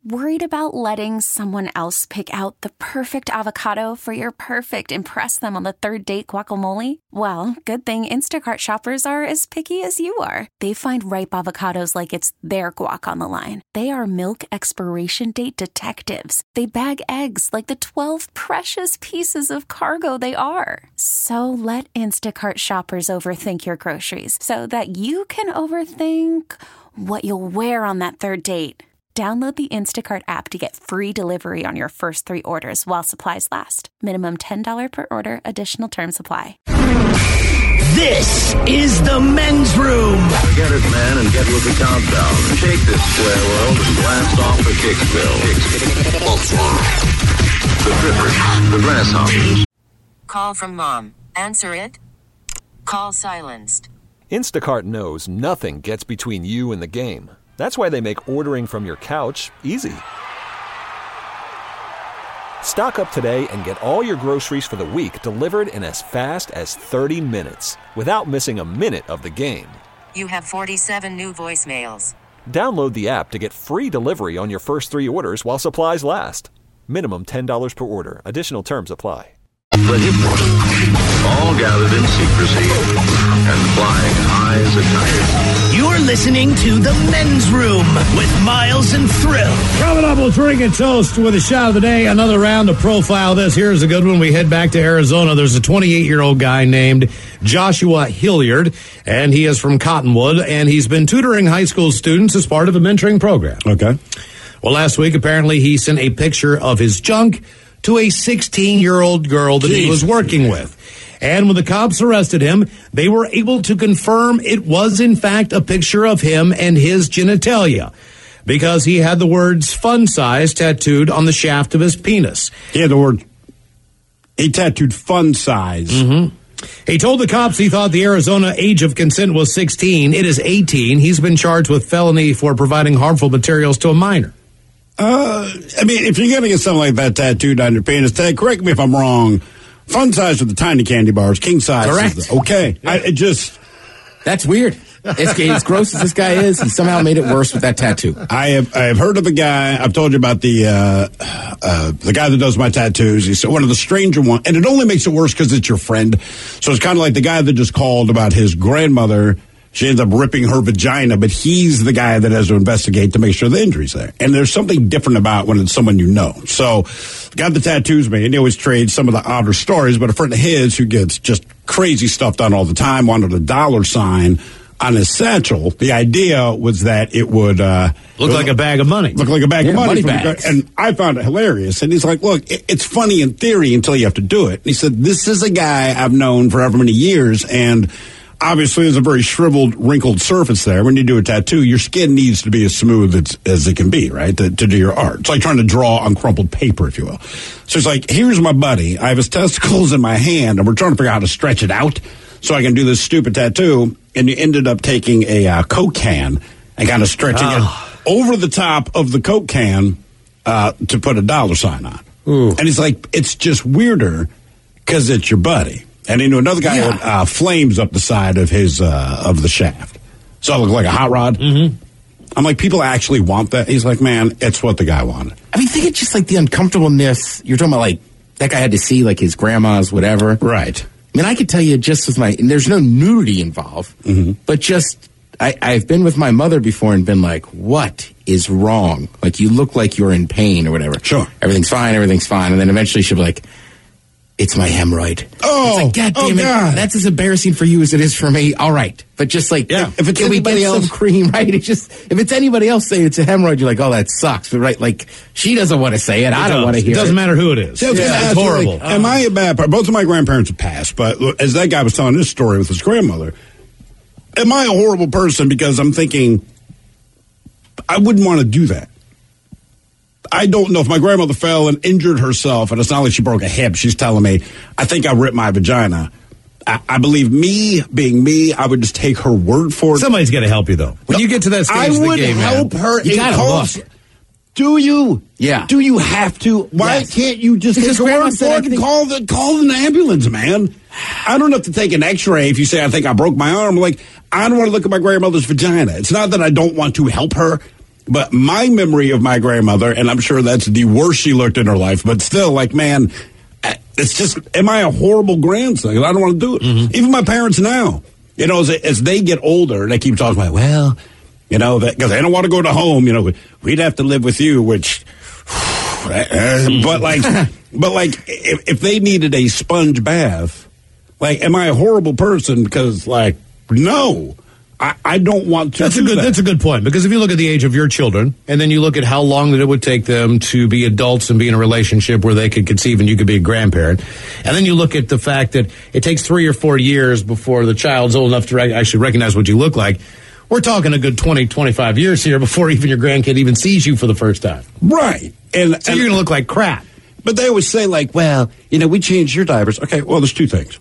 Worried about letting someone else pick out the perfect avocado for your perfect impress them on the third date guacamole? Well, good thing Instacart shoppers are as picky as you are. They find ripe avocados like it's their guac on the line. They are milk expiration date detectives. They bag eggs like the 12 precious pieces of cargo they are. So let Instacart shoppers overthink your groceries so that you can overthink what you'll wear on that third date. Download the Instacart app to get free delivery on your first 3 orders while supplies last. Minimum $10 per order. Additional terms apply. This is the men's room. Get it, man, and get with the countdown. Shake this square world and blast off the Kicksville. The Trippers, the Grasshoppers. Call from mom. Answer it. Call silenced. Instacart knows nothing gets between you and the game. That's why they make ordering from your couch easy. Stock up today and get all your groceries for the week delivered in as fast as 30 minutes without missing a minute of the game. You have 47 new voicemails. Download the app to get free delivery on your first 3 orders while supplies last. Minimum $10 per order. Additional terms apply. The hip ones, all gathered in secrecy and flying high as a kite. You're listening to the men's room with Miles and Thrill. Coming up, we'll drink and toast with a shot of the day. Another round to profile this. Here's a good one. We head back to Arizona. There's a 28-year-old guy named Joshua Hilliard, and he is from Cottonwood, and he's been tutoring high school students as part of a mentoring program. Okay. Well, last week, apparently, he sent a picture of his junk to a 16-year-old girl that he was working with. And when the cops arrested him, they were able to confirm it was, in fact, a picture of him and his genitalia, because he had the words fun size tattooed on the shaft of his penis. He had the word, he tattooed fun size. Mm-hmm. He told the cops he thought the Arizona age of consent was 16. It is 18. He's been charged with felony for providing harmful materials to a minor. I mean, if you're going to get something like that tattooed on your penis, correct me if I'm wrong, fun size with the tiny candy bars, king size. Correct. Okay. Yeah. That's weird. As gross as this guy is, he somehow made it worse with that tattoo. I have heard of a guy. I've told you about the guy that does my tattoos. He's one of the stranger ones, and it only makes it worse because it's your friend. So it's kind of like the guy that just called about his grandmother. She ends up ripping her vagina, but he's the guy that has to investigate to make sure the injury's there. And there's something different about when it's someone you know. So, got the tattoos made, and he always trades some of the odder stories, but a friend of his who gets just crazy stuff done all the time wanted a $sign on his satchel. The idea was that it would look like a bag of money. Look like a bag of money. Bags. And I found it hilarious. And he's like, look, it's funny in theory until you have to do it. And he said, this is a guy I've known for however many years, and obviously, there's a very shriveled, wrinkled surface there. When you do a tattoo, your skin needs to be as smooth as it can be, right, to do your art. It's like trying to draw on crumpled paper, if you will. So it's like, here's my buddy. I have his testicles in my hand, and we're trying to figure out how to stretch it out so I can do this stupid tattoo. And you ended up taking a Coke can and kind of stretching it over the top of the Coke can to put a $sign on. Ooh. And he's like, it's just weirder because it's your buddy. And he knew another guy had flames up the side of his of the shaft. So it looked like a hot rod. Mm-hmm. I'm like, people actually want that? He's like, man, it's what the guy wanted. I mean, think it's just like the uncomfortableness. You're talking about like that guy had to see like his grandma's whatever. Right. I mean, I could tell you just with and there's no nudity involved, but just I've been with my mother before and been like, what is wrong? Like, you look like you're in pain or whatever. Sure. Everything's fine. And then eventually she'll be like, it's my hemorrhoid. Oh, it's like, God damn it. God. That's as embarrassing for you as it is for me. All right. But just like, if it's can we get anybody else, some cream, right? It's just, if it's anybody else saying it's a hemorrhoid, you're like, oh, that sucks. But right, like, she doesn't want to say it. I don't want to hear it. It doesn't matter who it is. It's horrible. Am I a bad part? Both of my grandparents have passed, but as that guy was telling his story with his grandmother, am I a horrible person because I'm thinking, I wouldn't want to do that. I don't know if my grandmother fell and injured herself, and it's not like she broke a hip. She's telling me, I think I ripped my vagina. I believe me being me, I would just take her word for it. Somebody's got to help you, though. When you get to that stage of the game, I would help her. You gotta look. Do you? Yeah. Do you have to? Why can't you just take her word for it and call an ambulance, man? I don't have to take an x-ray if you say, I think I broke my arm. Like, I don't want to look at my grandmother's vagina. It's not that I don't want to help her. But my memory of my grandmother, and I'm sure that's the worst she looked in her life, but still, like, man, it's just, am I a horrible grandson? I don't want to do it. Even my parents now, you know, as they get older, they keep talking about, well, you know, because they don't want to go to home, you know, we'd have to live with you, which, but like, if they needed a sponge bath, like, am I a horrible person? Because, like, no. I don't want to. That's a good point, because if you look at the age of your children and then you look at how long that it would take them to be adults and be in a relationship where they could conceive and you could be a grandparent, and then you look at the fact that it takes 3 or 4 years before the child's old enough to actually recognize what you look like, we're talking a good 20, 25 years here before even your grandkid even sees you for the first time. Right. So you're going to look like crap. But they always say, like, well, you know, we changed your diapers. Okay, well, there's two things.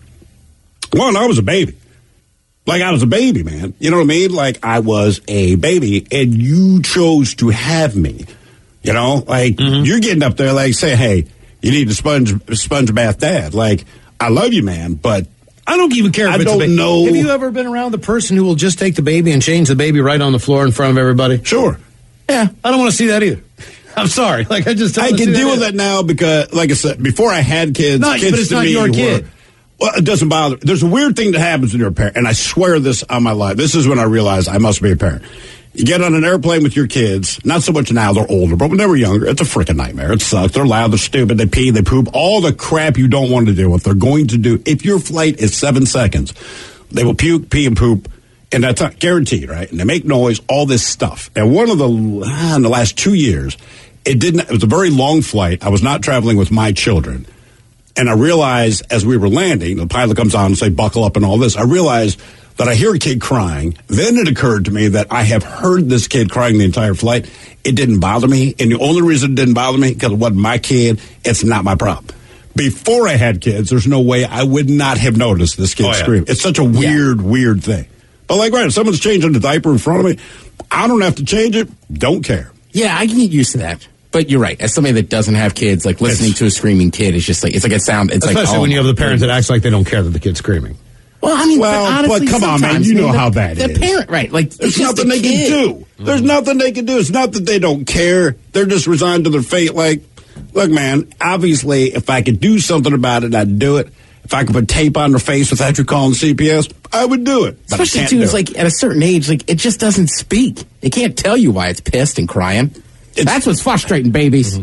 One, I was a baby. Like, I was a baby, man. You know what I mean? Like, I was a baby, and you chose to have me. You know? Like, you're getting up there, like, say, hey, you need a sponge bath dad. Like, I love you, man, but I don't even care if it's a baby. Know. Have you ever been around the person who will just take the baby and change the baby right on the floor in front of everybody? Sure. Yeah, I don't want to see that either. I'm sorry. Like, I can deal with that now because, like I said, before I had kids, but it's not your kid. Well, it doesn't bother. There's a weird thing that happens when you're a parent, and I swear this on my life. This is when I realized I must be a parent. You get on an airplane with your kids, not so much now, they're older, but when they were younger, it's a freaking nightmare. It sucks. They're loud, they're stupid, they pee, they poop, all the crap you don't want to do. What they're going to do, if your flight is 7 seconds, they will puke, pee, and poop, and that's not guaranteed, right? And they make noise, all this stuff. And one of in the last 2 years, it was a very long flight. I was not traveling with my children. And I realized as we were landing, the pilot comes on and say, buckle up and all this. I realized that I hear a kid crying. Then it occurred to me that I have heard this kid crying the entire flight. It didn't bother me. And the only reason it didn't bother me, because it wasn't my kid, it's not my problem. Before I had kids, there's no way I would not have noticed this kid scream. It's such a weird thing. But like, right, if someone's changing the diaper in front of me, I don't have to change it. Don't care. Yeah, I can get used to that. But you're right. As somebody that doesn't have kids, like listening to a screaming kid is just like, it's like a sound. It's especially like, when you have the parent that acts like they don't care that the kid's screaming. Well, I mean, honestly, but come on, man. You know how bad it is. The parent, right? Like, there's nothing they can do. There's nothing they can do. It's not that they don't care. They're just resigned to their fate. Like, look, man, obviously, if I could do something about it, I'd do it. If I could put tape on their face without you calling CPS, I would do it. But especially, too, it's like, at a certain age, like, it just doesn't speak. It can't tell you why it's pissed and crying. That's what's frustrating, babies.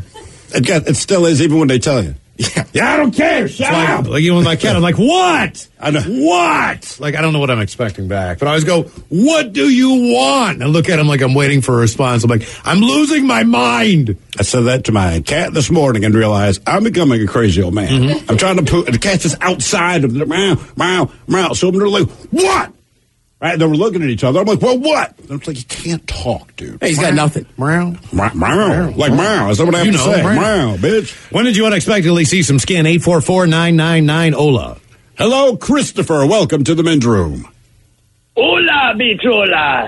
It still is, even when they tell you. Yeah, I don't care. Shut up. Like even with my cat, I'm like, what? I know. What? Like, I don't know what I'm expecting back. But I always go, what do you want? And I look at him like I'm waiting for a response. I'm like, I'm losing my mind. I said that to my cat this morning and realized I'm becoming a crazy old man. I'm trying to put the cat's just outside of the meow. So they're like, what? Right? They were looking at each other. I'm like, well, what? And I'm like, you can't talk, dude. Hey, he's got nothing. Meow. Like meow. Is that what I have to say? Meow, bitch. When did you unexpectedly see some skin? 844-999-OLA. Hello, Christopher. Welcome to the men's room. Hola, bichola.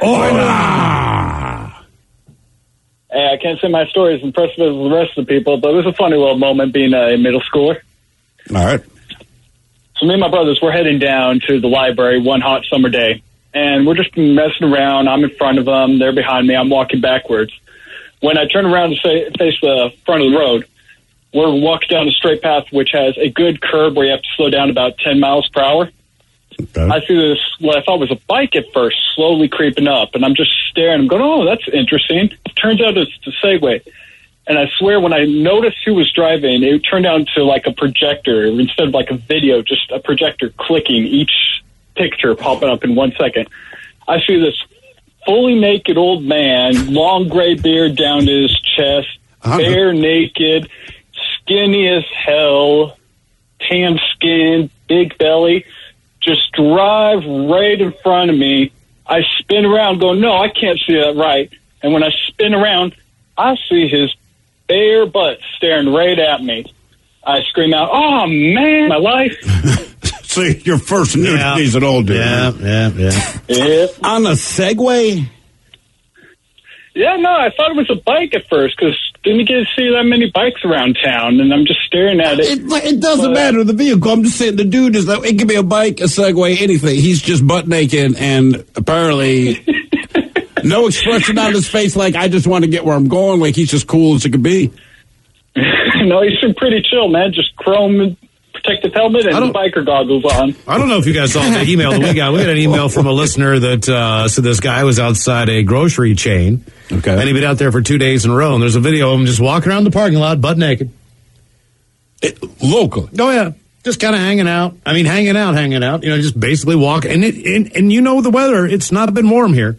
Hola. Hey, I can't say my story is impressive as the rest of the people, but it was a funny little moment being a middle schooler. All right. So me and my brothers, we're heading down to the library one hot summer day. And we're just messing around. I'm in front of them. They're behind me. I'm walking backwards. When I turn around to face the front of the road, we're walking down a straight path, which has a good curb where you have to slow down about 10 miles per hour. Okay. I see this, what I thought was a bike at first, slowly creeping up. And I'm just staring. I'm going, oh, that's interesting. It turns out it's a Segway. And I swear when I noticed who was driving, it turned out to like a projector. Instead of like a video, just a projector clicking each picture popping up in 1 second. I see this fully naked old man, long gray beard down to his chest, bare naked, skinny as hell, tan skin, big belly, just drive right in front of me. I spin around going, no, I can't see that right. And when I spin around, I see his bare butt staring right at me. I scream out, oh, man, my life. See, your first nudity is an old dude. Yeah. On a Segway? Yeah, no, I thought it was a bike at first because didn't get to see that many bikes around town, and I'm just staring at it. It doesn't matter the vehicle. I'm just saying the dude is like, it could be a bike, a Segway, anything. He's just butt naked, and apparently No expression on his face like, I just want to get where I'm going, like he's just cool as it could be. No, he's been pretty chill, man. Just chrome protective helmet and biker goggles on. I don't know if you guys saw the email that we got. We got an email from a listener that said this guy was outside a grocery chain. Okay. And he'd been out there for 2 days in a row. And there's a video of him just walking around the parking lot, butt naked. Local. Oh, yeah. Just kind of hanging out. I mean, hanging out. You know, just basically walking. And you know the weather. It's not been warm here.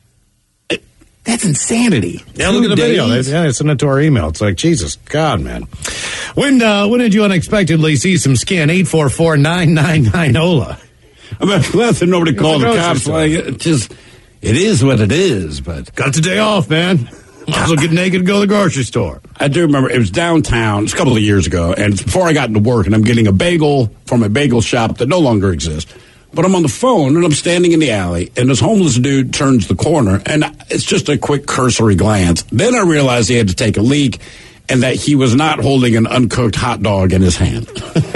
That's insanity. Yeah, look at the video. They sent it to our email. It's like, Jesus, God, man. When did you unexpectedly see some skin? 844-999-OLA. I'm glad that nobody called the cops. Like, it is what it is, but... Got the day off, man. Might as well get naked and go to the grocery store. I do remember, it was downtown, it's a couple of years ago, and it's before I got into work, and I'm getting a bagel from a bagel shop that no longer exists. But I'm on the phone, and I'm standing in the alley, and this homeless dude turns the corner, and it's just a quick cursory glance. Then I realized he had to take a leak, and that he was not holding an uncooked hot dog in his hand.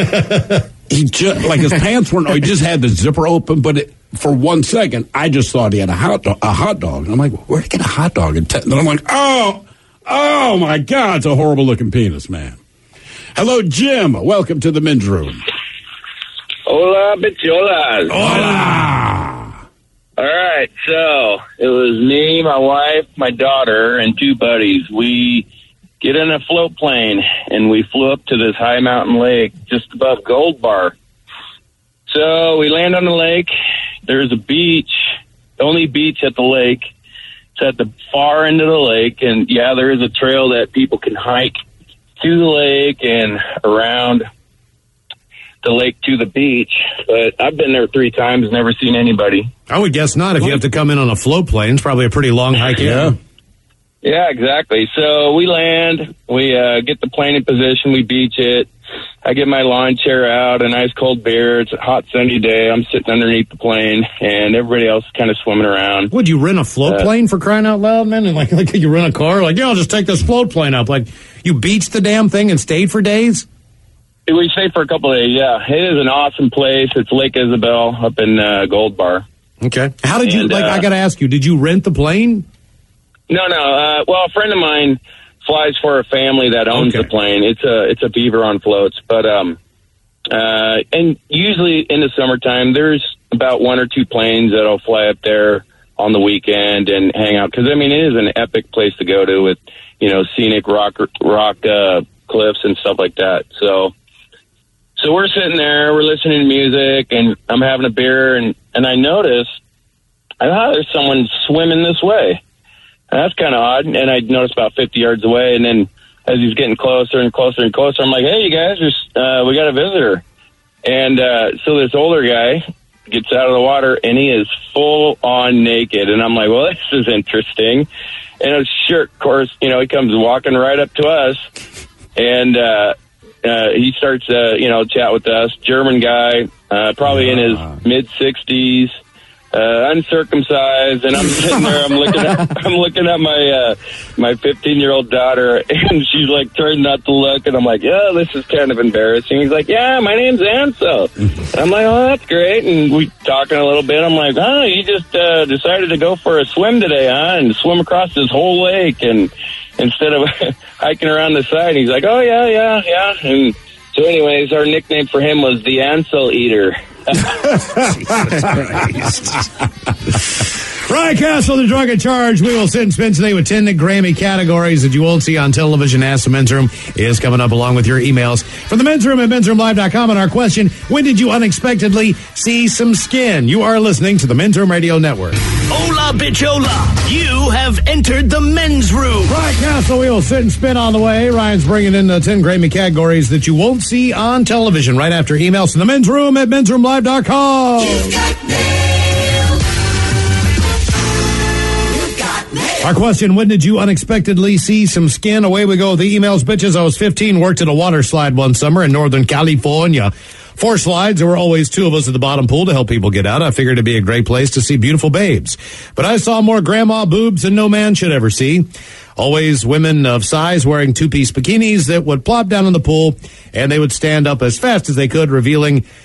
He just, like his pants weren't, he just had the zipper open, but for 1 second, I just thought he had a hot dog. And I'm like, where'd he get a hot dog? And then I'm like, oh my God, it's a horrible looking penis, man. Hello, Jim. Welcome to the men's room. Hola, bicholas. Hola. All right, so it was me, my wife, my daughter, and 2 buddies. We get in a float plane, and we flew up to this high mountain lake just above Gold Bar. So we land on the lake. There's a beach, the only beach at the lake. It's at the far end of the lake, and, yeah, there is a trail that people can hike to the lake and around the lake to the beach, but I've been there 3 times, never seen anybody. I would guess not. If you have to come in on a float plane, it's probably a pretty long hike. Yeah. Yeah, exactly. So we land, we get the plane in position, we beach it. I get my lawn chair out, a nice cold beer. It's a hot sunny day. I'm sitting underneath the plane, and everybody else is kind of swimming around. Would you rent a float plane for crying out loud, man? And like you rent a car? Like, yeah, I'll just take this float plane up. Like, you beached the damn thing and stayed for days? We stayed for a couple of days, yeah. It is an awesome place. It's Lake Isabel up in Gold Bar. Okay. How did you, I got to ask you, did you rent the plane? No. Well, a friend of mine flies for a family that owns the plane. It's a Beaver on floats. But, and usually in the summertime, there's about 1 or 2 planes that'll fly up there on the weekend and hang out. Because, I mean, it is an epic place to go to with, you know, scenic rock cliffs and stuff like that. So we're sitting there, we're listening to music, and I'm having a beer, and I notice, there's someone swimming this way. And that's kind of odd, and I noticed about 50 yards away, and then as he's getting closer and closer and closer, I'm like, hey, you guys, we got a visitor. And so this older guy gets out of the water, and he is full-on naked, and I'm like, well, this is interesting. And his shirt, of course, you know, he comes walking right up to us, and he starts, chat with us. German guy, probably in his mid-60s, uncircumcised, and I'm sitting there. I'm looking at my 15-year-old daughter, and she's like turned not to look, and I'm like, yeah, this is kind of embarrassing. He's like, yeah, my name's Ansel. And I'm like, oh, that's great. And we talking a little bit. I'm like, oh, you just decided to go for a swim today, huh? And swim across this whole lake, and instead of hiking around the side. He's like, oh, yeah. And so anyways, our nickname for him was the Ansel Eater. Ryan Castle, the drug at charge. We will sit and spin today with 10 Grammy categories that you won't see on television. Ask the Men's Room is coming up along with your emails from the Men's Room at mensroomlive.com. And our question, when did you unexpectedly see some skin? You are listening to the Men's Room Radio Network. Hola, bichola. You have entered the Men's Room. Ryan Castle, we will sit and spin on the way. Ryan's bringing in the 10 Grammy categories that you won't see on television right after emails from the Men's Room at mensroomlive.com. You've got mail. Our question, when did you unexpectedly see some skin? Away we go with the emails, bitches. I was 15, worked at a water slide one summer in Northern California. 4 slides. There were always 2 of us at the bottom pool to help people get out. I figured it'd be a great place to see beautiful babes. But I saw more grandma boobs than no man should ever see. Always women of size wearing 2-piece bikinis that would plop down in the pool, and they would stand up as fast as they could, revealing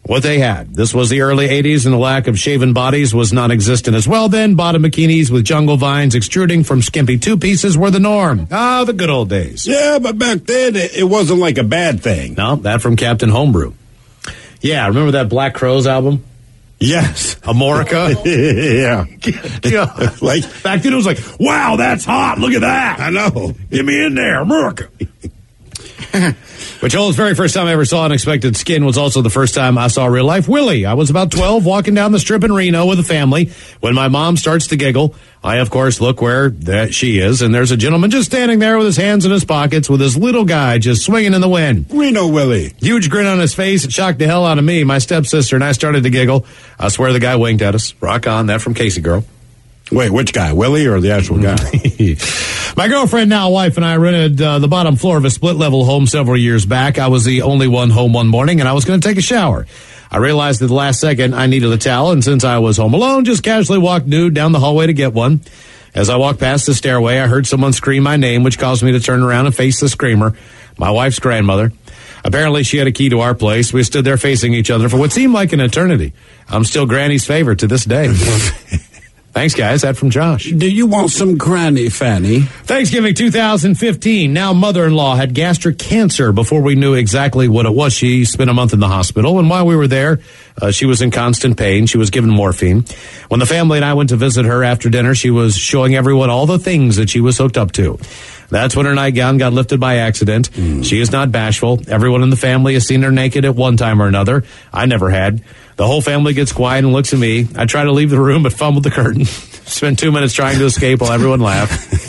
what they had. This was the early 80s, and the lack of shaven bodies was non-existent as well then. Bottom bikinis with jungle vines extruding from skimpy two-pieces were the norm. Ah, the good old days. Yeah, but back then, it wasn't like a bad thing. No, that from Captain Homebrew. Yeah, remember that Black Crowes album? Yes. Amorica? Yeah. Like, back then it was like, wow, that's hot. Look at that. I know. Get me in there, Amorica. But Joel's very first time I ever saw Unexpected Skin was also the first time I saw real life Willie. I was about 12 walking down the strip in Reno with a family when my mom starts to giggle. I, of course, look where that she is, and there's a gentleman just standing there with his hands in his pockets with his little guy just swinging in the wind. Reno Willie. Huge grin on his face. It shocked the hell out of me. My stepsister and I started to giggle. I swear the guy winked at us. Rock on. That from Casey Girl. Wait, which guy? Willie or the actual guy? My girlfriend, now wife, and I rented the bottom floor of a split-level home several years back. I was the only one home one morning, and I was going to take a shower. I realized at the last second I needed a towel, and since I was home alone, just casually walked nude down the hallway to get one. As I walked past the stairway, I heard someone scream my name, which caused me to turn around and face the screamer, my wife's grandmother. Apparently, she had a key to our place. We stood there facing each other for what seemed like an eternity. I'm still Granny's favorite to this day. Thanks, guys. That from Josh. Do you want some Granny, Fanny? Thanksgiving 2015. Now mother-in-law had gastric cancer before we knew exactly what it was. She spent a month in the hospital, and while we were there, she was in constant pain. She was given morphine. When the family and I went to visit her after dinner, she was showing everyone all the things that she was hooked up to. That's when her nightgown got lifted by accident. She is not bashful. Everyone in the family has seen her naked at one time or another. I never had. The whole family gets quiet and looks at me. I try to leave the room, but fumbled the curtain. Spent 2 minutes trying to escape while everyone laughed.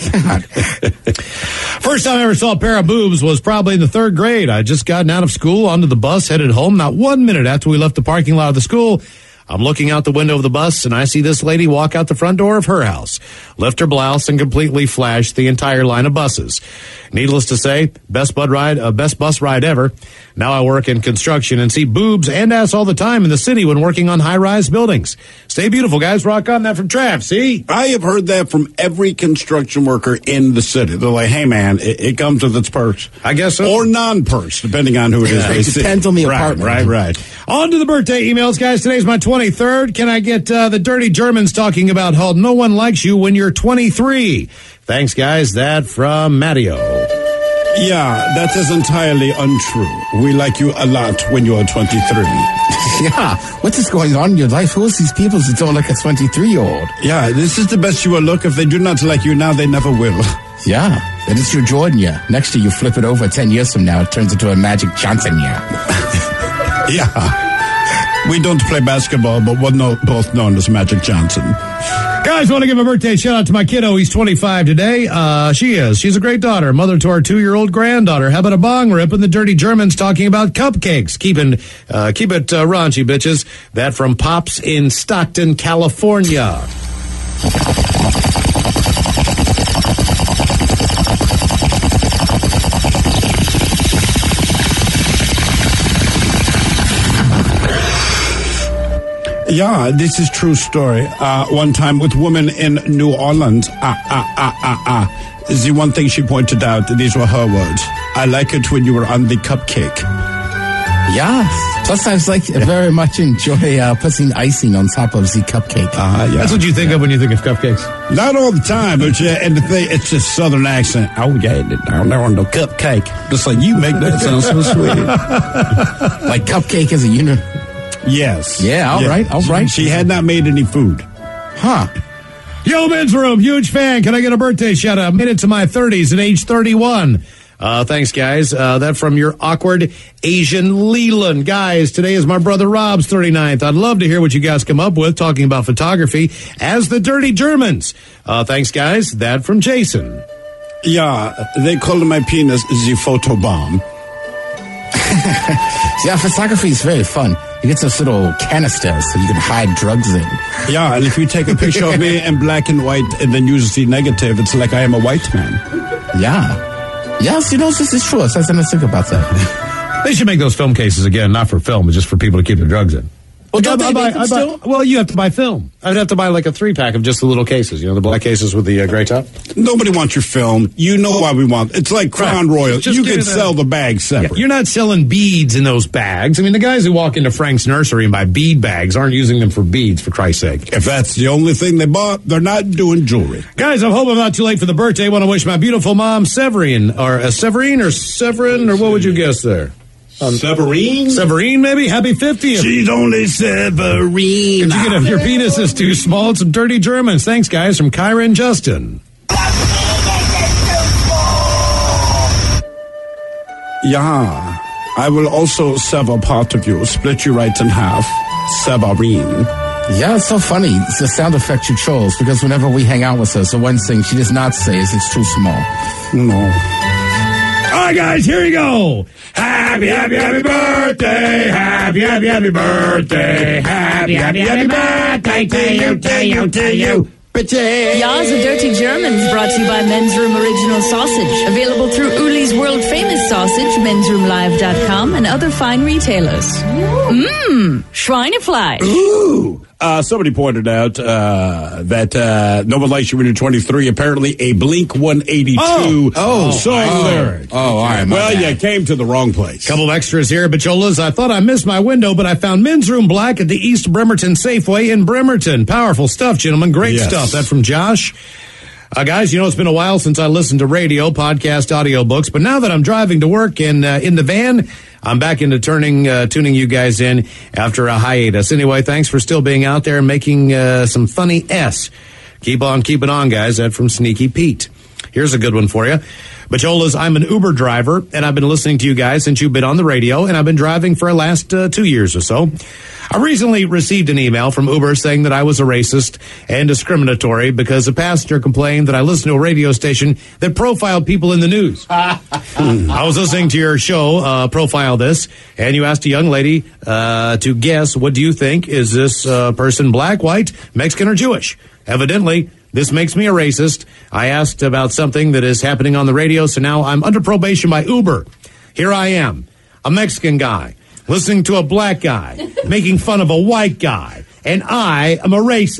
First time I ever saw a pair of boobs was probably in the 3rd grade. I had just gotten out of school, onto the bus, headed home. Not 1 minute after we left the parking lot of the school, I'm looking out the window of the bus, and I see this lady walk out the front door of her house, lift her blouse, and completely flash the entire line of buses. Needless to say, best bus ride ever. Now I work in construction and see boobs and ass all the time in the city when working on high-rise buildings. Stay beautiful, guys. Rock on. That from Trav. See? I have heard that from every construction worker in the city. They're like, hey, man, it comes with its perks. I guess so. Or non-perks, depending on who it is. It depends on the apartment. Right. On to the birthday emails, guys. Today's my 23rd. Can I get the Dirty Germans talking about how no one likes you when you're 23? Thanks, guys. That from Matteo. Yeah, that is entirely untrue. We like you a lot when you are 23. Yeah, what is going on in your life? Who is these people that don't like a 23-year-old? Yeah, this is the best you will look. If they do not like you now, they never will. Yeah, that is your Jordan year. Next year, you flip it over 10 years from now, it turns into a Magic Johnson year. Yeah. We don't play basketball, but we're both known as Magic Johnson. Guys, want to give a birthday shout out to my kiddo. He's 25 today. She's a great daughter, mother to our 2-year-old granddaughter. How about a bong rip and the Dirty Germans talking about cupcakes? Keep it raunchy, bitches. That from Pops in Stockton, California. Yeah, this is true story. One time with women in New Orleans. The one thing she pointed out, these were her words. I like it when you were on the cupcake. Yes. Plus, I very much enjoy putting icing on top of the cupcake. Yeah. That's what you think of when you think of cupcakes. Not all the time, but and the thing, it's a southern accent. Oh, yeah, down there on the cupcake. Just like you make that sound so sweet. Like cupcake is a unit. Yes. Yeah, all right. She had not made any food. Huh. Yo, men's room, huge fan. Can I get a birthday shout out? Made it to my 30s at age 31. Thanks, guys. That from your awkward Asian Leland. Guys, today is my brother Rob's 39th. I'd love to hear what you guys come up with talking about photography as the Dirty Germans. Thanks, guys. That from Jason. Yeah, they call my penis the photobomb. Yeah, photography is very fun. You get those little canisters so you can hide drugs in. Yeah, and if you take a picture of me in black and white and then use the negative, it's like I am a white man. Yeah. Yes, this is true. I was going to think about that. They should make those film cases again, not for film, but just for people to keep their drugs in. Well, well, you have to buy film. I'd have to buy like a 3-pack of just the little cases, the black cases with the gray top. Nobody wants your film. You know why we want. It's like Crown Royal. You can sell the bags separate. Yeah, you're not selling beads in those bags. I mean, the guys who walk into Frank's Nursery and buy bead bags aren't using them for beads, for Christ's sake. If that's the only thing they bought, they're not doing jewelry. Guys, I hope I'm not too late for the birthday. I want to wish my beautiful mom, Severin, or Severin, or what would you guess there? Severine? Severine, maybe? Happy 50th. She's only Severine. Could you get your penis is too small? Some dirty Germans. Thanks, guys, from Kyra and Justin. Yeah, I will also sever part of you, split you right in half. Severine. Yeah, it's so funny. It's the sound effect you chose, because whenever we hang out with her, the one thing she does not say is it's too small. No. All right, guys, here we go. Happy, happy, happy birthday. Happy, happy, happy birthday. Happy, happy, happy birthday to you. Ya's a Dirty Germans, brought to you by Men's Room Original Sausage. Available through Uli's World Famous Sausage, mensroomlive.com, and other fine retailers. Mmm, Schweinefleisch. Ooh. Somebody pointed out that No One Likes You When You're 23, apparently a Blink 182 song lyric. All right. Well, you came to the wrong place. Couple of extras here, Bacholas. I thought I missed my window, but I found Men's Room Black at the East Bremerton Safeway in Bremerton. Powerful stuff, gentlemen. Great stuff. That from Josh. Guys, it's been a while since I listened to radio, podcast, audiobooks, but now that I'm driving to work and in the van, I'm back into tuning you guys in after a hiatus. Anyway, thanks for still being out there and making some funny S. Keep on keeping on, guys. That from Sneaky Pete. Here's a good one for you. Bacholas, I'm an Uber driver, and I've been listening to you guys since you've been on the radio, and I've been driving for the last 2 years or so. I recently received an email from Uber saying that I was a racist and discriminatory because a passenger complained that I listened to a radio station that profiled people in the news. I was listening to your show, Profile This, and you asked a young lady to guess, what do you think? Is this person black, white, Mexican, or Jewish? Evidently, this makes me a racist. I asked about something that is happening on the radio, so now I'm under probation by Uber. Here I am, a Mexican guy, listening to a black guy, making fun of a white guy, and I am a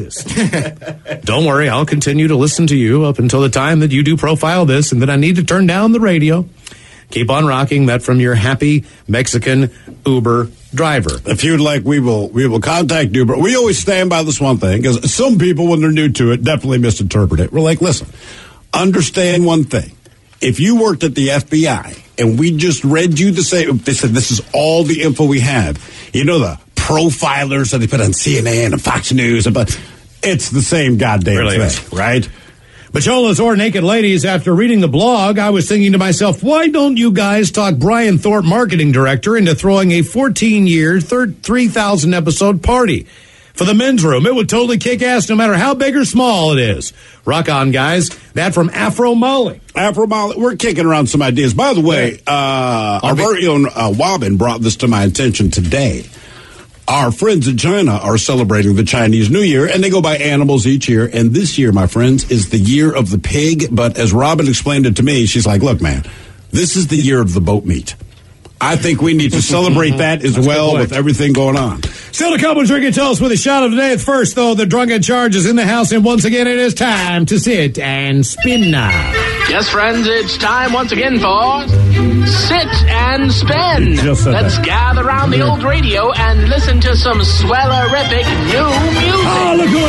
racist. Don't worry, I'll continue to listen to you up until the time that you do Profile This, and then I need to turn down the radio. Keep on rocking. That from your happy Mexican Uber driver. If you'd like, we will contact Uber. We always stand by this one thing, because some people, when they're new to it, definitely misinterpret it. We're like, listen, understand one thing. If you worked at the FBI and we just read you they said this is all the info we have. The profilers that they put on CNN and Fox News, but it's the same goddamn thing, right? Bacholas or Naked Ladies, after reading the blog, I was thinking to myself, why don't you guys talk Brian Thorpe, marketing director, into throwing a 14-year, 3,000 episode party for the Men's Room? It would totally kick ass no matter how big or small it is. Rock on, guys. That from Afro Molly. Afro Molly, we're kicking around some ideas. By the way, our very own Wobbin brought this to my attention today. Our friends in China are celebrating the Chinese New Year, and they go by animals each year. And this year, my friends, is the year of the pig. But as Robin explained it to me, she's like, look, man, this is the year of the boat meat. I think we need to celebrate that as well with everything going on. Still to come, drinking toast with a shot of the day. At first, though, the drunken charge is in the house, and once again, it is time to sit and spin now. Yes, friends, it's time once again for Sit and Spin. Let's gather around the old radio and listen to some swellerific new music. Oh, look who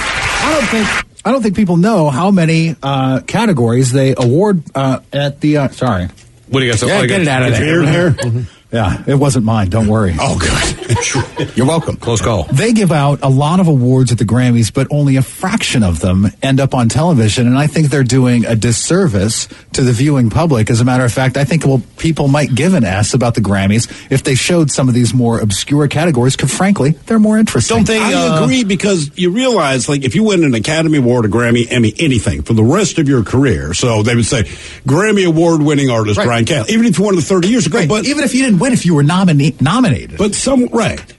it is. I don't think people know how many categories they award at the. Sorry. What do you got? Get it out of there. Beard hair? Mm-hmm. Yeah, it wasn't mine. Don't worry. Oh, good. You're welcome. Close call. They give out a lot of awards at the Grammys, but only a fraction of them end up on television, and I think they're doing a disservice to the viewing public. As a matter of fact, I think people might give an S about the Grammys if they showed some of these more obscure categories, because frankly, they're more interesting. Don't they? I agree, because you realize, like, if you win an Academy Award, a Grammy, Emmy, anything for the rest of your career, so they would say Grammy Award-winning artist Brian Callen, even if you won it 30 years ago, but even if you didn't win, if you were nominated. But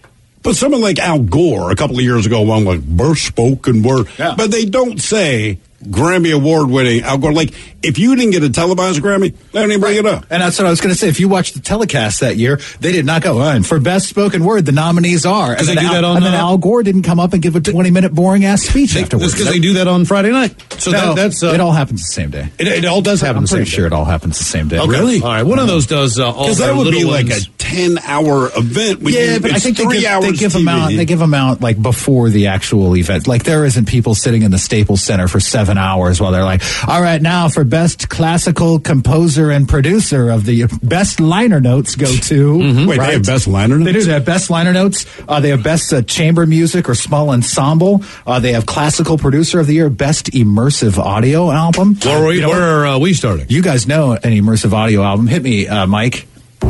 someone like Al Gore a couple of years ago won like best spoken word. Yeah. But they don't say Grammy Award winning Al Gore. Like, if you didn't get a televised Grammy, they don't even bring it up. And that's what I was going to say. If you watched the telecast that year, they did not go. And for best spoken word, the nominees are. Because they do that on. And then Al Gore didn't come up and give a 20-minute boring ass speech afterwards. That's because they do that on Friday night. So that's it all happens the same day. It all does happen. I'm the same pretty sure day. It all happens the same day. Okay. Really? All right. One of those does all. Because that would be like a 10-hour event. Yeah, but I think they give them out. TV. They give them out like before the actual event. Like there isn't people sitting in the Staples Center for 7 hours while they're like, all right, now for best classical composer and producer of the best liner notes go to. Wait, right? they have best liner notes? They do. They have best liner notes. They have best chamber music or small ensemble. They have classical producer of the year, best immersive audio album. Where are we starting? You guys know an immersive audio album. Hit me, Mike.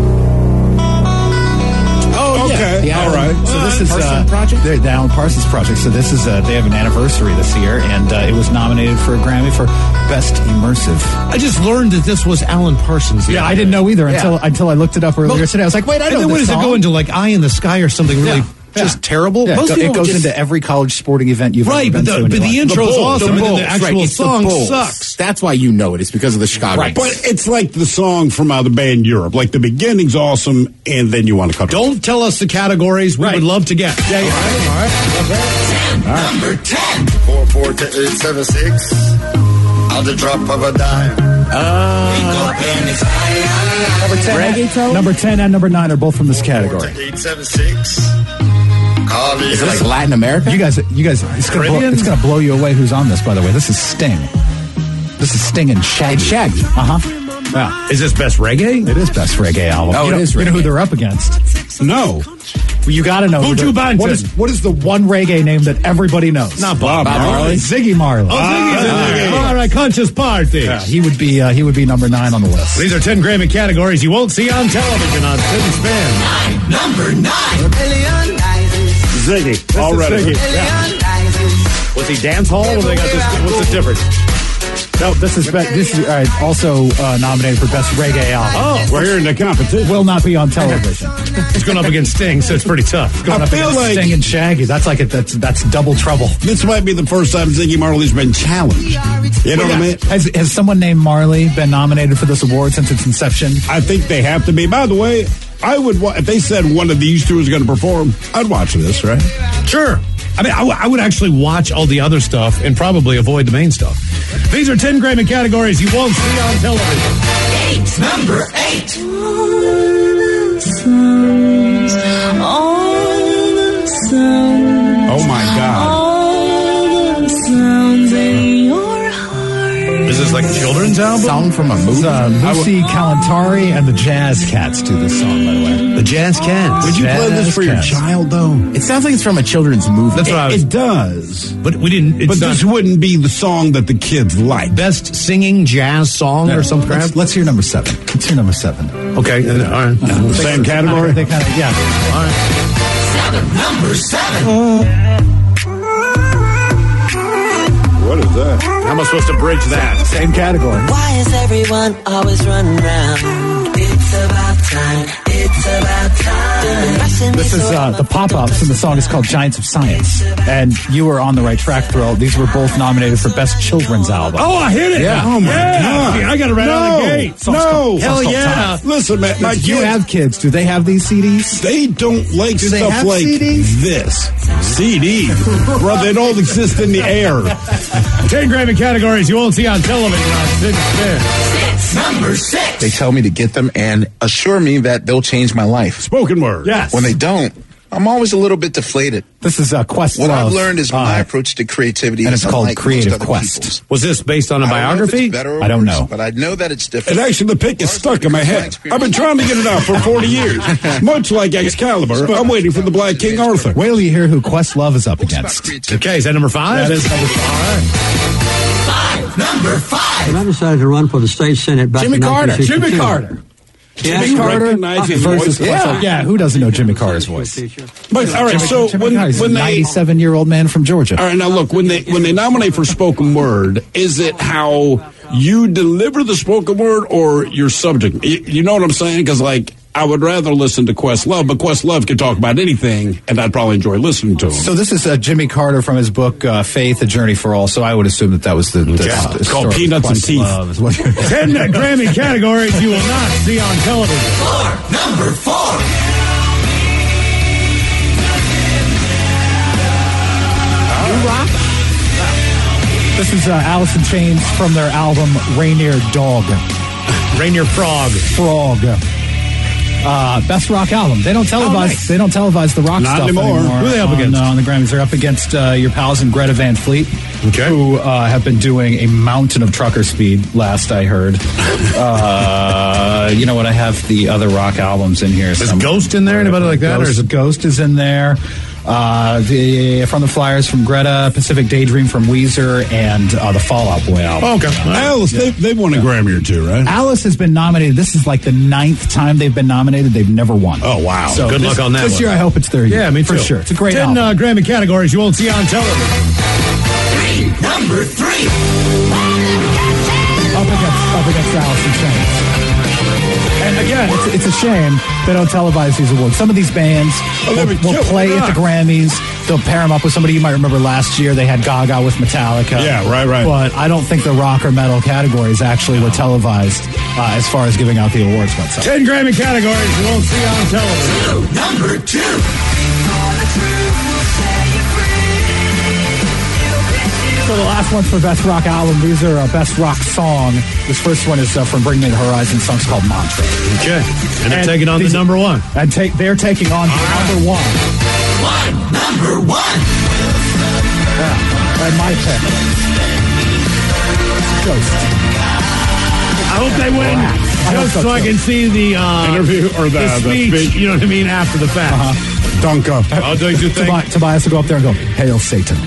Okay, all right. So this is Project? the Alan Parsons Project. So this is they have an anniversary this year, and it was nominated for a Grammy for Best Immersive. I just learned that this was Alan Parsons. Yeah, I didn't know either until I looked it up earlier today. I was like, wait, I know then what this does song. it go into, like Eye in the Sky or something really just terrible? Yeah, Most it people goes just, into every college sporting event you've right, ever been but to. the intro's awesome, and then the Right, actual it's the song Bulls. sucks. That's why you know it. It's because of the Chicago. Right. But it's like the song from the band Europe. Like the beginning's awesome, and then you want to cut. Don't tell us the categories. We would love to get. Yeah. All right. Number 10. 44876. On the drop of a dime. Number 10 and number 9 are both from this category. 876. Is this Latin America? You guys, it's gonna blow you away. Who's on this, by the way? This is Sting. This is Sting and Shaggy. Shaggy. Yeah. Is this best reggae? It is best reggae album. Oh, it is You know who reggae. they're up against? No. You got to know. Buju Banton. What is the one reggae name that everybody knows? Not Bob Marley. Ziggy Marley. Oh, Ziggy's in there. All right, Conscious Party. Yeah, he would be number 9 on the list. These are 10 Grammy categories you won't see on television on Sit and Spin. Number 9. Ziggy. Already. Was he dance hall or they got this? What's the difference? No, this is also nominated for best reggae album. Oh, We're here in the competition. Will not be on television. he's going up against Sting, so it's pretty tough. Going up feel against like- Sting and Shaggy. That's that's double trouble. This might be the first time Ziggy Marley's been challenged. You know what I mean? Has someone named Marley been nominated for this award since its inception? I think they have to be. By the way, I would if they said one of these two is going to perform, I'd watch this, right? Sure. I mean, I would actually watch all the other stuff and probably avoid the main stuff. These are 10 Grammy categories you won't see on television. Number 8. Oh my God. Is this like a children's album? Song from a movie. Lucy Kalantari and the Jazz Cats do this song, by the way. The Jazz Cats. Would you play this for your Jazz Cats. child, though? It sounds like it's from a children's movie. That's what I was. It does. But we didn't. It's But not this wouldn't be the song that the kids like. best singing jazz song or some crap. Let's hear number 7. Let's hear number 7. Okay. All right. Same category? They kind of, yeah. All right. Number 7. What is that? How am I supposed to bridge that? Same category. Why is everyone always running around? It's about time. It's about time. This is the Pop-Ups, and the song is called Giants of Science. And you were on the right track, Thrill. These were both nominated for Best Children's Album. Oh, I hit it. Yeah. Oh, my God. See, I got it right out of the gate. No. Hell yeah. Listen, man, my You kids, have kids. Do they have these CDs? they don't like Do they stuff have like CDs? this. CD. Bro, they don't exist in the air. 10 Grammy categories you won't see on television on Sit and Spin. Number 6. They tell me to get them and assure me that they'll change my life. Spoken word. Yes. When they don't, I'm always a little bit deflated. This is Questlove. What I've learned is my approach to creativity and is it's called unlike Creative most other Quest. people's. Was this based on a I don't know if biography? it's better or I don't worse, know. but I know that it's different. And actually, the pick is stuck in my head. I've been trying to get it out for 40 years. Much like Excalibur, I'm waiting for the Black King Arthur. Wait till you hear who Questlove is up against. Okay, is that number 5? That is number 5. Number 5. When I decided to run for the state senate back Jimmy in Carter. 1962. Jimmy Carter. Yeah. Jimmy Carter recognize his versus voice? Questlove. Yeah, who doesn't know Jimmy Carter's voice? But all right, so Jimmy when Carter's a they 97-year-old man from Georgia. all right, now look, when they nominate for spoken word, is it how you deliver the spoken word or your subject? You know what I'm saying? Because like I would rather listen to Questlove, but Questlove can talk about anything, and I'd probably enjoy listening to him. So this is Jimmy Carter from his book, Faith, A Journey for All. So I would assume that was the it's called Peanuts and Teeth. 10 Grammy categories you will not see on television. Number 4. Rock? This is Alice in Chains from their album Rainier Dog. Rainier Frog. Best rock album. They don't televise. Nice. They don't televise the rock Not stuff anymore. anymore. Who are they up against? On the Grammys? They're up against your pals in Greta Van Fleet, who have been doing a mountain of trucker speed. Last I heard. You know what? I have the other rock albums in here. Is Ghost in there? Anybody like that? Ghost, or is it Ghost is in there. From the Flyers from Greta, Pacific Daydream from Weezer, and the Fall Out Boy album. Oh, okay. Alice, they've won a Grammy or two, right? Alice has been nominated. This is like the 9th time they've been nominated. They've never won. Oh, wow. So good luck on that This one. year, I hope it's their year. Yeah, me too. For sure. It's a great 10 album. Grammy categories you won't see on television. Number 3. Up against Alice in Chains. And again, it's a shame they don't televise these awards. Some of these bands will play at the Grammys. They'll pair them up with somebody you might remember last year. They had Gaga with Metallica. Yeah, right. But I don't think the rock or metal categories actually were televised as far as giving out the awards website. 10 Grammy categories you won't see on television. Number 2. So the last one's for Best Rock Album. These are Best Rock Song. This first one is from Bring Me the Horizon. Song's called Mantra. Okay. And they're taking on the number 1. And they're taking on the number 1. Number 1. Yeah, and my pick. Ghost. I hope they win. Just so I can see the interview or the speech, you know what I mean, after the fact. Dunka. I'll do you think. Tobias will go up there and go, Hail Satan.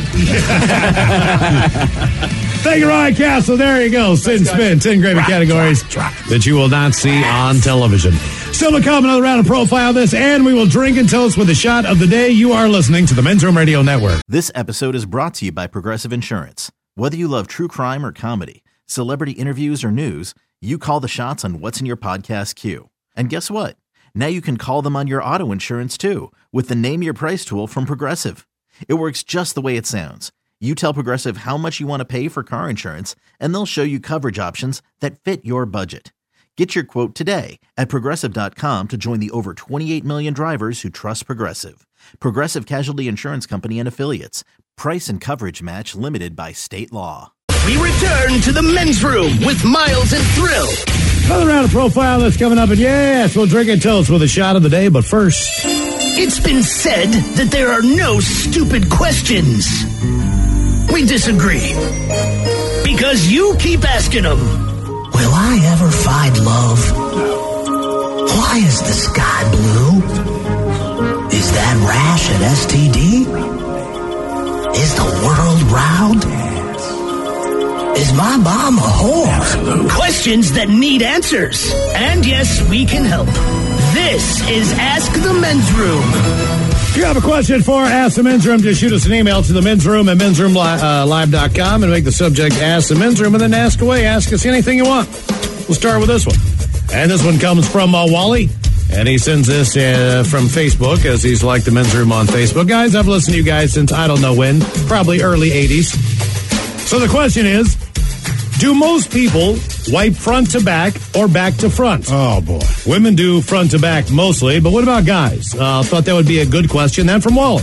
Thank you, Ryan Castle. There you go. Sit and spin. 10 Grammy categories that you will not see on television. Still to come, another round of Profile This, and we will drink and toast with a shot of the day. You are listening to the Men's Room Radio Network. This episode is brought to you by Progressive Insurance. Whether you love true crime or comedy, celebrity interviews or news, you call the shots on what's in your podcast queue. And guess what? Now you can call them on your auto insurance too with the Name Your Price tool from Progressive. It works just the way it sounds. You tell Progressive how much you want to pay for car insurance, and they'll show you coverage options that fit your budget. Get your quote today at Progressive.com to join the over 28 million drivers who trust Progressive. Progressive Casualty Insurance Company and Affiliates. Price and coverage match limited by state law. We return to the Men's Room with Miles and Thrill. Another round of Profile that's coming up, and yes, we'll drink and toast with a shot of the day, but first... It's been said that there are no stupid questions. We disagree. Because you keep asking them, will I ever find love? Why is the sky blue? Is that rash an STD? Is the world round? Is my mom a whore? Questions that need answers. And yes, we can help. This is Ask the Men's Room. If you have a question for Ask the Men's Room, just shoot us an email to the Men's Room at mensroomlive.com and make the subject Ask the Men's Room and then ask away. Ask us anything you want. We'll start with this one. And this one comes from Wally. And he sends this from Facebook, as he's like the Men's Room on Facebook. Guys, I've listened to you guys since I don't know when, probably early 80s. So the question is, do most people wipe front to back or back to front? Oh, boy. Women do front to back mostly, but what about guys? Thought that would be a good question. Then from Wally.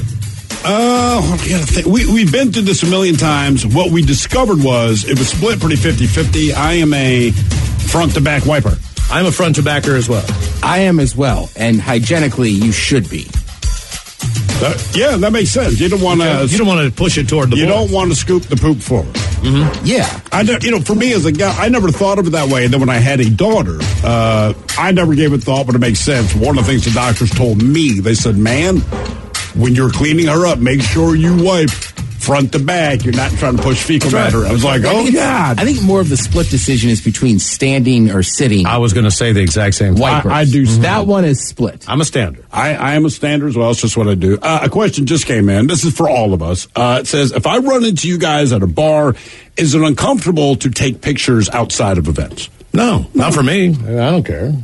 We've been through this a million times. What we discovered was it was split pretty 50-50. I am a front to back wiper. I'm a front to backer as well. I am as well, and hygienically, you should be. Yeah, that makes sense. You don't want to. You don't want to push it toward the. You don't want to scoop the poop forward. Mm-hmm. Yeah, for me as a guy, I never thought of it that way. And then when I had a daughter, I never gave it thought, but it makes sense. One of the things the doctors told me, they said, "Man, when you're cleaning her up, make sure you wipe front to back. You're not trying to push fecal matter." I was like, "Oh God!" I think more of the split decision is between standing or sitting. I was going to say the exact same thing. I do. That one is split. I'm a stander. I am a stander as well. It's just what I do. A question just came in. This is for all of us. It says, if I run into you guys at a bar, is it uncomfortable to take pictures outside of events? No, not for me. I don't care.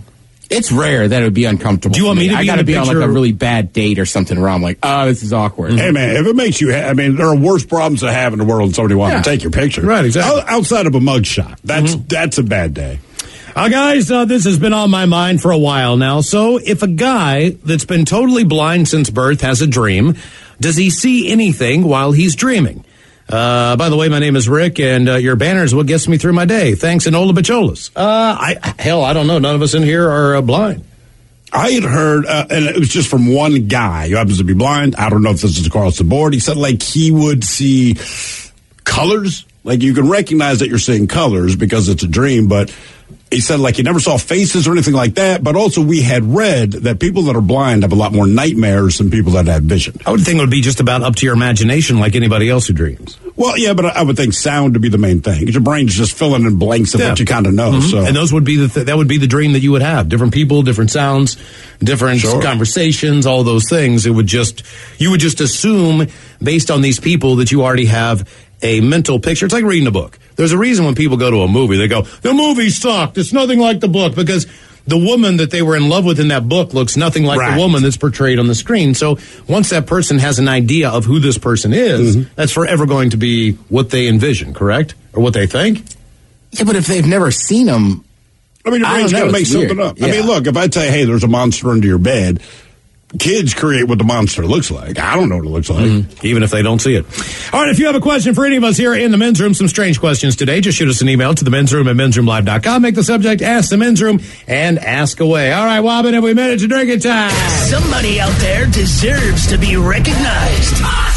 It's rare that it would be uncomfortable. Do you want me to be I got to in a be on like picture? a really bad date or something where I'm like, oh, this is awkward. Hey, man, if it makes you, I mean, there are worse problems to have in the world than somebody wanting to take your picture. Right, exactly. Outside of a mugshot. That's a bad day. Guys, this has been on my mind for a while now. So if a guy that's been totally blind since birth has a dream, does he see anything while he's dreaming? By the way, my name is Rick, and your banner is what gets me through my day. Thanks, Enola Bacholas. I don't know. None of us in here are blind. I had heard, and it was just from one guy who happens to be blind. I don't know if this is across the board. He said, like, he would see colors. Like, you can recognize that you're seeing colors because it's a dream, but he said, like, he never saw faces or anything like that. But also, we had read that people that are blind have a lot more nightmares than people that have vision. I would think it would be just about up to your imagination like anybody else who dreams. Well, yeah, but I would think sound to be the main thing. Your brain's just filling in blanks of what you kind of know. So, and those would be that would be the dream that you would have. Different people, different sounds, different conversations, all those things. You would just assume based on these people that you already have a mental picture. It's like reading a book. There's a reason when people go to a movie, they go, the movie sucked. It's nothing like the book, because the woman that they were in love with in that book looks nothing like the woman that's portrayed on the screen. So once that person has an idea of who this person is, that's forever going to be what they envision, correct? Or what they think? Yeah, but if they've never seen them, I mean, your brain's got to make something up. Yeah. I mean, look, if I tell you, hey, there's a monster under your bed, kids create what the monster looks like. I don't know what it looks like. Even if they don't see it. All right, if you have a question for any of us here in the men's room, some strange questions today, just shoot us an email to the men's room at mensroomlive.com. Make the subject Ask the Men's Room and ask away. All right, Wobbin, have we made it to drinking time? Somebody out there deserves to be recognized.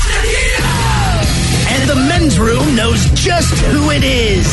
And the men's room knows just who it is.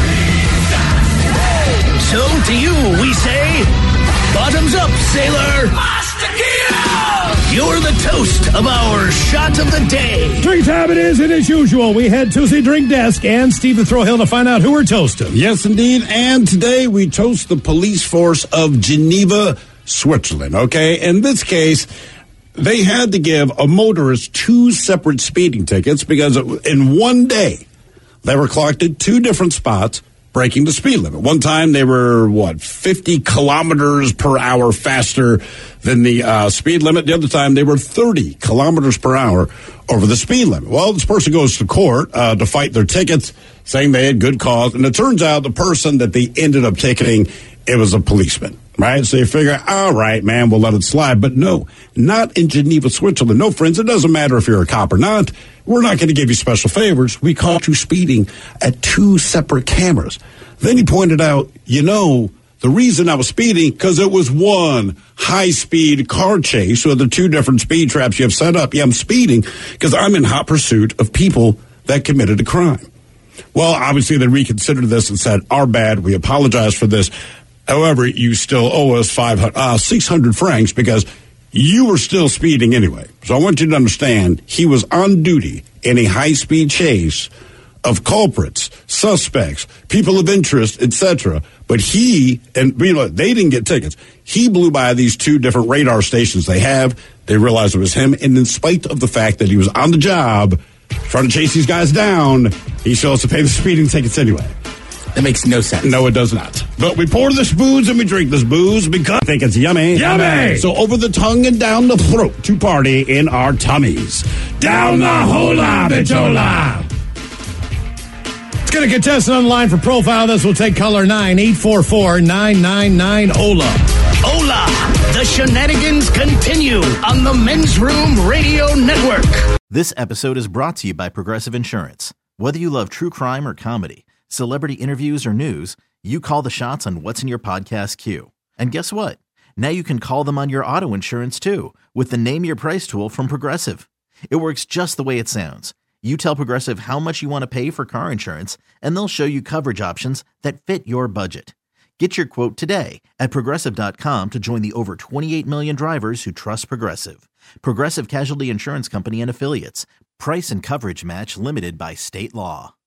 So to you, we say, bottoms up, sailor. You're the toast of our shot of the day. Drink time it is, and as usual, we head to the drink desk and Steve the Thrill Hill to find out who we're toasting. Yes, indeed. And today we toast the police force of Geneva, Switzerland. Okay, in this case, they had to give a motorist 2 separate speeding tickets because in one day they were clocked at 2 different spots breaking the speed limit. One time they were, 50 kilometers per hour faster than the speed limit. The other time they were 30 kilometers per hour over the speed limit. Well, this person goes to court to fight their tickets, saying they had good cause. And it turns out the person that they ended up ticketing, it was a policeman. Right? So you figure, all right, man, we'll let it slide. But no, not in Geneva, Switzerland. No, friends, it doesn't matter if you're a cop or not. We're not going to give you special favors. We caught you speeding at 2 separate cameras. Then he pointed out, the reason I was speeding, because it was one high-speed car chase. So the 2 different speed traps you have set up. Yeah, I'm speeding because I'm in hot pursuit of people that committed a crime. Well, obviously they reconsidered this and said, our bad. We apologize for this. However, you still owe us 600 francs because you were still speeding anyway. So I want you to understand, he was on duty in a high-speed chase of culprits, suspects, people of interest, etc. But they didn't get tickets. He blew by these 2 different radar stations they have. They realized it was him. And in spite of the fact that he was on the job trying to chase these guys down, he still has to pay the speeding tickets anyway. That makes no sense. No, it does not. But we pour this booze and we drink this booze because I think it's yummy. Yummy! So over the tongue and down the throat to party in our tummies. Down the hola, bichola! Let's get a contestant on the line for profile. This will take caller 9-844-999-OLA. Hola! The shenanigans continue on the Men's Room Radio Network. This episode is brought to you by Progressive Insurance. Whether you love true crime or comedy, celebrity interviews or news, you call the shots on what's in your podcast queue. And guess what? Now you can call them on your auto insurance too with the Name Your Price tool from Progressive. It works just the way it sounds. You tell Progressive how much you want to pay for car insurance, and they'll show you coverage options that fit your budget. Get your quote today at Progressive.com to join the over 28 million drivers who trust Progressive. Progressive Casualty Insurance Company and Affiliates. Price and coverage match limited by state law.